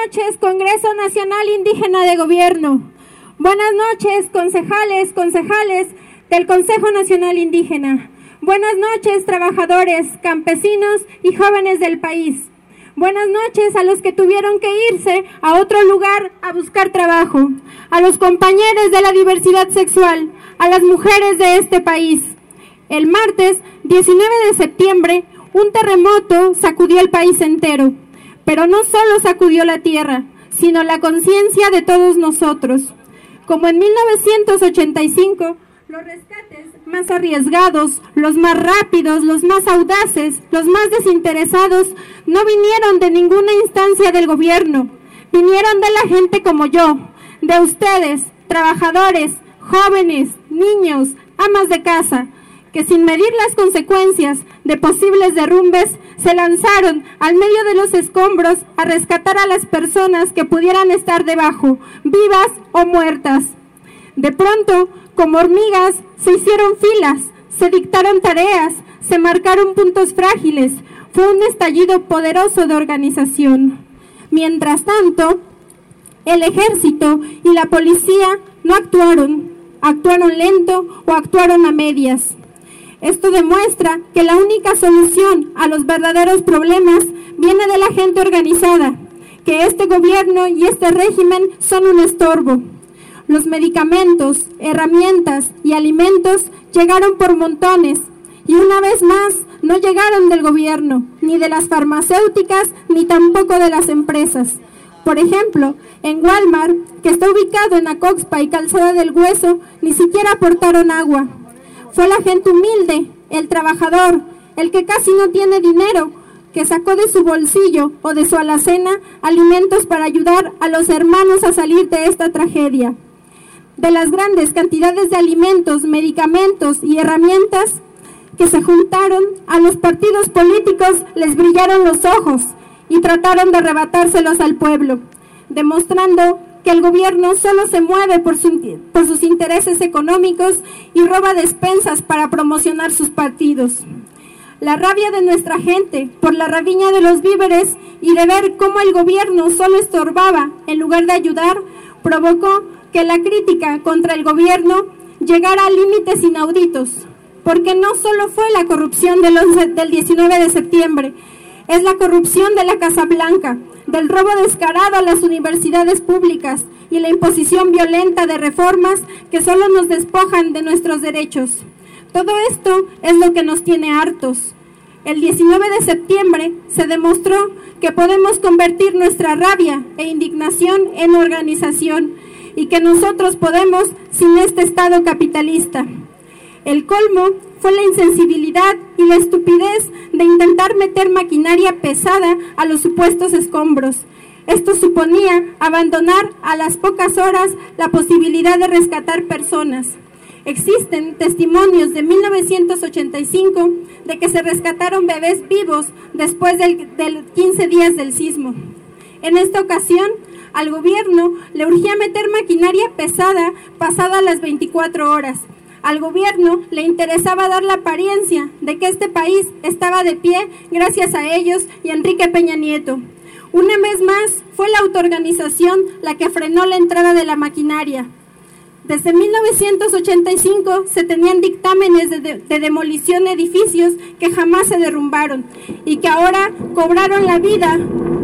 noches, Congreso Nacional Indígena de Gobierno. Buenas noches, concejales del Consejo Nacional Indígena. Buenas noches, trabajadores, campesinos y jóvenes del país. Buenas noches a los que tuvieron que irse a otro lugar a buscar trabajo, a los compañeros de la diversidad sexual, a las mujeres de este país. El martes 19 de septiembre, un terremoto sacudió el país entero, pero no solo sacudió la tierra, sino la conciencia de todos nosotros. Como en 1985, los rescates más arriesgados, los más rápidos, los más audaces, los más desinteresados, no vinieron de ninguna instancia del gobierno, vinieron de la gente como yo, de ustedes, trabajadores, jóvenes, niños, amas de casa, que sin medir las consecuencias de posibles derrumbes, se lanzaron al medio de los escombros a rescatar a las personas que pudieran estar debajo, vivas o muertas. De pronto, como hormigas, se hicieron filas, se dictaron tareas, se marcaron puntos frágiles. Fue un estallido poderoso de organización. Mientras tanto, el ejército y la policía no actuaron lento o actuaron a medias. Esto demuestra que la única solución a los verdaderos problemas viene de la gente organizada, que este gobierno y este régimen son un estorbo. Los medicamentos, herramientas y alimentos llegaron por montones y una vez más no llegaron del gobierno, ni de las farmacéuticas, ni tampoco de las empresas. Por ejemplo, en Walmart, que está ubicado en Acoxpa y Calzada del Hueso, ni siquiera aportaron agua. Fue la gente humilde, el trabajador, el que casi no tiene dinero, que sacó de su bolsillo o de su alacena alimentos para ayudar a los hermanos a salir de esta tragedia. De las grandes cantidades de alimentos, medicamentos y herramientas que se juntaron, a los partidos políticos les brillaron los ojos y trataron de arrebatárselos al pueblo, demostrando que el gobierno solo se mueve por sus intereses económicos y roba despensas para promocionar sus partidos. La rabia de nuestra gente por la raviña de los víveres y de ver cómo el gobierno solo estorbaba en lugar de ayudar, provocó que la crítica contra el gobierno llegara a límites inauditos, porque no solo fue la corrupción del 19 de septiembre, es la corrupción de la Casa Blanca, del robo descarado a las universidades públicas y la imposición violenta de reformas que solo nos despojan de nuestros derechos. Todo esto es lo que nos tiene hartos. El 19 de septiembre se demostró que podemos convertir nuestra rabia e indignación en organización y que nosotros podemos sin este Estado capitalista. El colmo fue la insensibilidad y la estupidez de intentar meter maquinaria pesada a los supuestos escombros. Esto suponía abandonar a las pocas horas la posibilidad de rescatar personas. Existen testimonios de 1985 de que se rescataron bebés vivos después del 15 días del sismo. En esta ocasión, al gobierno le urgía meter maquinaria pesada pasada las 24 horas. Al gobierno le interesaba dar la apariencia de que este país estaba de pie gracias a ellos y a Enrique Peña Nieto. Una vez más, fue la autoorganización la que frenó la entrada de la maquinaria. Desde 1985 se tenían dictámenes de demolición de edificios que jamás se derrumbaron y que ahora cobraron la vida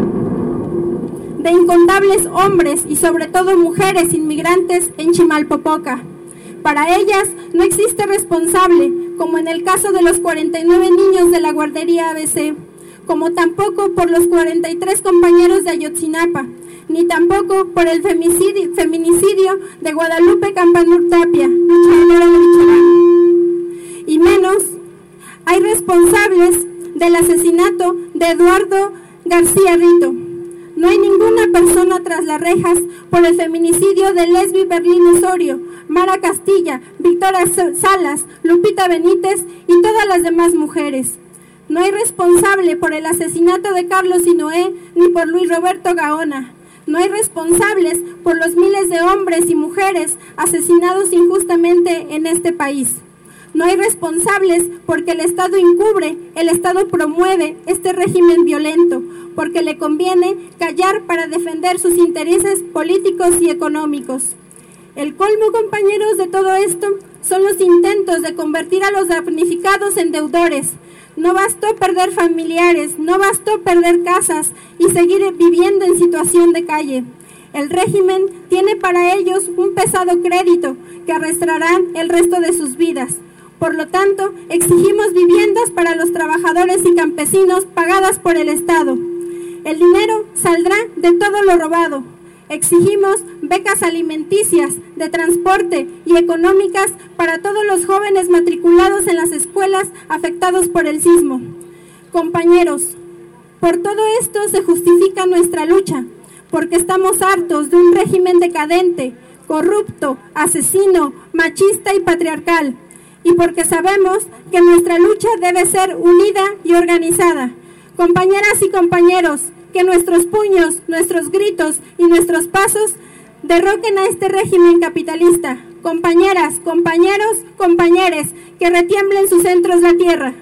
de incontables hombres y sobre todo mujeres inmigrantes en Chimalpopoca. Para ellas no existe responsable, como en el caso de los 49 niños de la guardería ABC, como tampoco por los 43 compañeros de Ayotzinapa, ni tampoco por el feminicidio de Guadalupe Campanur Tapia, luchadora de Michoacán. Y menos hay responsables del asesinato de Eduardo García Rito. No hay ninguna persona tras las rejas por el feminicidio de Lesbi Berlín Osorio, Mara Castilla, Victoria Salas, Lupita Benítez y todas las demás mujeres. No hay responsable por el asesinato de Carlos Sinoé ni por Luis Roberto Gaona. No hay responsables por los miles de hombres y mujeres asesinados injustamente en este país. No No hay responsables porque el Estado encubre, el Estado promueve este régimen violento, porque le conviene callar para defender sus intereses políticos y económicos. El colmo, compañeros, de todo esto son los intentos de convertir a los damnificados en deudores. No bastó perder familiares, no bastó perder casas y seguir viviendo en situación de calle. El régimen tiene para ellos un pesado crédito que arrastrarán el resto de sus vidas. Por lo tanto, exigimos viviendas para los trabajadores y campesinos pagadas por el Estado. El dinero saldrá de todo lo robado. Exigimos becas alimenticias, de transporte y económicas para todos los jóvenes matriculados en las escuelas afectados por el sismo. Compañeros, por todo esto se justifica nuestra lucha, porque estamos hartos de un régimen decadente, corrupto, asesino, machista y patriarcal, y porque sabemos que nuestra lucha debe ser unida y organizada. Compañeras y compañeros, que nuestros puños, nuestros gritos y nuestros pasos derroquen a este régimen capitalista. Compañeras, compañeros, compañeres, que retiemblen sus centros la tierra.